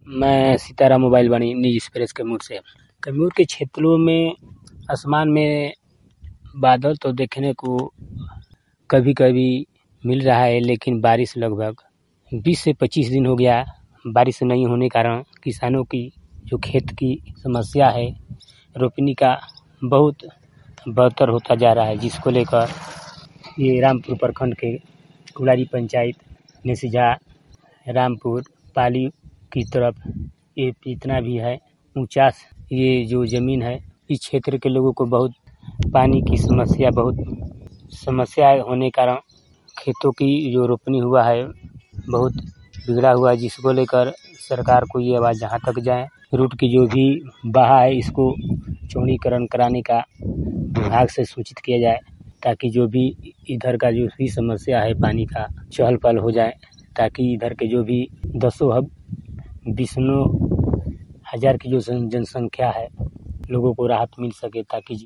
मैं Sitaram mobile Vani news express Kaimur से। कैमूर के क्षेत्रों में आसमान में बादल तो देखने को कभी कभी मिल रहा है, लेकिन बारिश लगभग 20 से 25 दिन हो गया बारिश नहीं होने के कारण किसानों की जो खेत की समस्या है, रोपनी का बहुत बदतर होता जा रहा है, जिसको लेकर ये रामपुर प्रखंड के कुलारी पंचायत नेसिझा रामपुर पाली की तरफ ये जितना भी है 49 ये जो ज़मीन है, इस क्षेत्र के लोगों को बहुत पानी की समस्या होने के कारण खेतों की जो रोपनी हुआ है बहुत बिगड़ा हुआ है, जिसको लेकर सरकार को ये आवाज़ जहाँ तक जाए, रूट की जो भी बहा है इसको चौड़ीकरण कराने का विभाग से सूचित किया जाए, ताकि जो भी इधर का जो भी समस्या है पानी का चहल पहल हो जाए, ताकि इधर के जो भी 20 हज़ार की जो जनसंख्या है लोगों को राहत मिल सके, ताकि